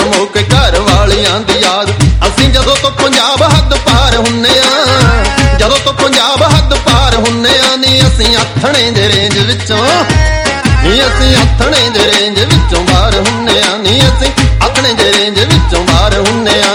ਸਮੋ ਕੇ ਘਰ ਵਾਲੀਆਂ ਦੀ ਯਾਦ। ਅਸੀਂ ਜਦੋਂ ਤੋਂ ਪੰਜਾਬ ਹੱਦ ਪਾਰ ਹੁੰਨੇ ਆ, ਜਦੋਂ ਤੋਂ ਪੰਜਾਬ ਹੱਦ ਪਾਰ ਹੁੰਨੇ ਆ ਨੀ ਅਸੀਂ ਆਥਣੇ ਦੇ ਰੇਂਜ ਵਿੱਚੋਂ, ਨੀ ਅਸੀਂ ਆਥਣੇ ਦੇ ਰੇਂਜ ਵਿੱਚੋਂ ਬਾਹਰ ਹੁੰਨੇ ਆ, ਨੀ ਅਸੀਂ ਆਥਣੇ ਦੇ ਰੇਂਜ ਵਿੱਚੋਂ ਬਾਹਰ ਹੁੰਨੇ ਆ।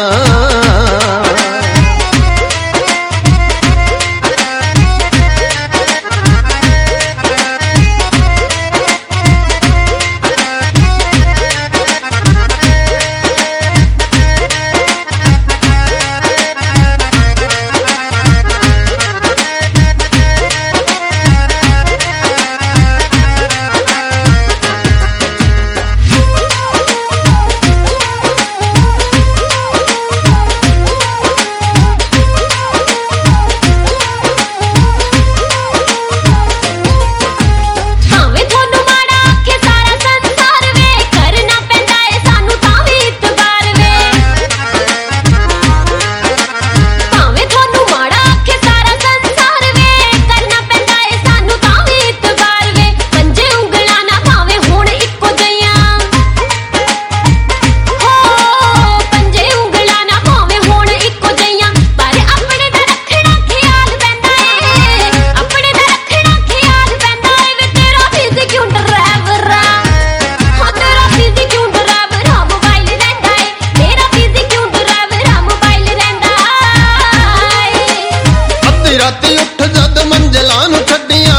ਰਾਤੀ ਉੱਠ ਜਦ ਮੰਜ਼ਲਾਂ ਨੂੰ ਛੱਡੀਆਂ,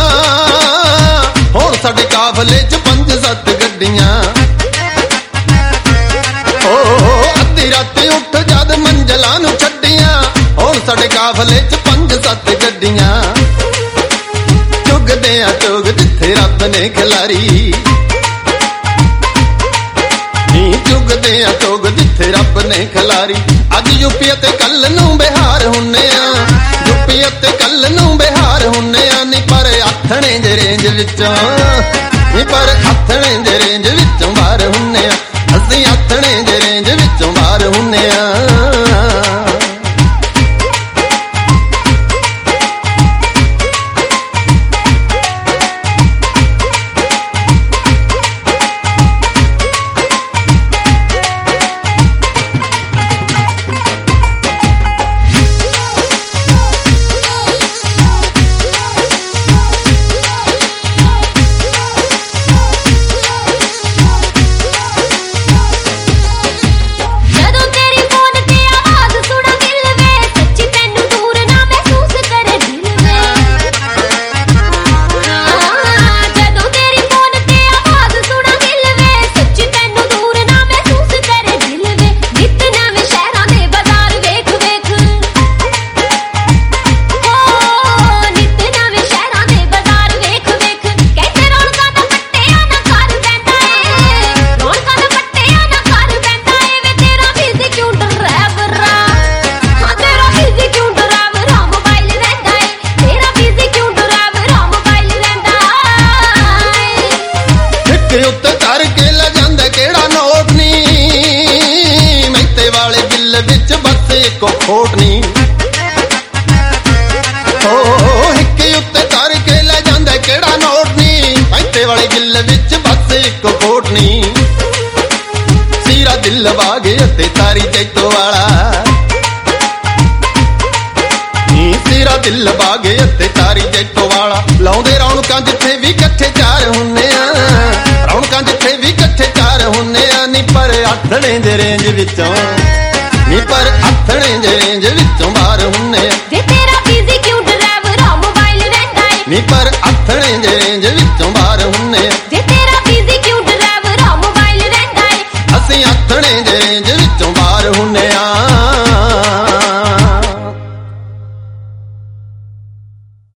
ਹੁਣ ਸਾਡੇ ਕਾਫਲੇ 'ਚ 5-7 ਗੱਡੀਆਂ। ਅੱਧੀ ਰਾਤੀ ਉੱਠ ਜਦ ਮੰਜ਼ਲਾਂ ਨੂੰ ਛੱਡੀਆਂ, ਹੁਣ ਸਾਡੇ ਕਾਫਲੇ 'ਚ 5-7 ਗੱਡੀਆਂ। ਚੁਗਦੇ ਆ ਚੁਗ ਜਿੱਥੇ ਰੱਬ ਨੇ ਖਿਲਾਰੀ, ਨੀ ਚੁਗਦੇ ਆ ਚੁਗ ਜਿੱਥੇ ਰੱਬ ਨੇ ਖਿਲਾਰੀ। ਅੱਜ ਯੂਪੀ ਅਤੇ ਕੱਲ ਨੂੰ ਬਿਹਾਰ ਹੁੰਨੇ ਆ, ਯੂਪੀ ਅਤੇ ਕੱਲ ਨੂੰ ਬਿਹਾਰ ਹੁੰਨੇ ਆ ਨੀ ਪਰ ਆਥਣੇ ਦੇ ਰੇਂਜ ਵਿੱਚੋਂ, ਨੀ ਪਰ ਆਥਣੇ ਦੇ ਰੇਂਜ ਵਿੱਚੋਂ ਬਾਹਰ ਹੁੰਨੇ ਆ, ਅਸੀਂ ਆਥਣੇ ਦੇ ਰੇਂਜ ਵਿੱਚੋਂ ਬਾਹਰ ਹੁੰਨੇ ਆ। ਉੱਤੇ ਧਰ ਕੇ ਲੈ ਜਾਂਦਾ ਕਿਹੜਾ ਨੋਟ ਨੀ, ਮੈਤੇ ਵਾਲੇ ਬਿੱਲ ਵਿੱਚ ਬਸ ਇੱਕੋ ਖੋਟ ਨੀ। ਹਿੱਕੇ ਉੱਤੇ ਧਰ ਕੇ ਲੈ ਜਾਂਦਾ ਕਿਹੜਾ ਨੋਟ ਨੀ, ਮੈਤੇ ਵਾਲੇ ਬਿੱਲ ਵਿੱਚ ਬਸ ਇੱਕੋ ਖੋਟ ਨੀ। ਸੀਰਾ ਦਿਲ ਬਾਗੇ ਅਤੇ ਤਾਰੀ ਜੈਤੋ ਵਾਲਾ, ਨੀ ਸੀਰਾ ਦਿਲ ਬਾਗੇ ਅਤੇ ਤਾਰੀ ਜੈਤੋ ਵਾਲਾ। ਲਾਉਂਦੇ ਰੌਣਕਾਂ ਜਿੱਥੇ ਵੀ ਇਕੱਠੇ ਚਾਰ ਹੁੰਨੇ ਆ, ਰੌਣਕਾਂ ਜਿੱਥੇ ਵੀ ਇਕੱਠੇ ਚਾਰ ਹੁੰਨੇ ਆ ਨੀ ਪਰ ਆਥਣੇ ਦੇ ਰੇਂਜ ਵਿੱਚੋਂ, ਨੀ ਪਰ ਆਥਣੇ ਦੇ ਰੇਂਜ ਵਿੱਚੋਂ ਬਾਹਰ ਹੁੰਨੇ ਆ। ਵੇ ਤੇਰਾ ਬਿਜ਼ੀ ਕਿਉਂ ਡਰਾਈਵਰ ਆ ਮੋਬਾਈਲ ਰਹਿੰਦਾ ਏ, ਨੀ ਪਰ ਆਥਣੇ ਦੇ ਰੇਂਜ ਵਿੱਚੋਂ ਬਾਹਰ ਹੁੰਨੇ ਆ।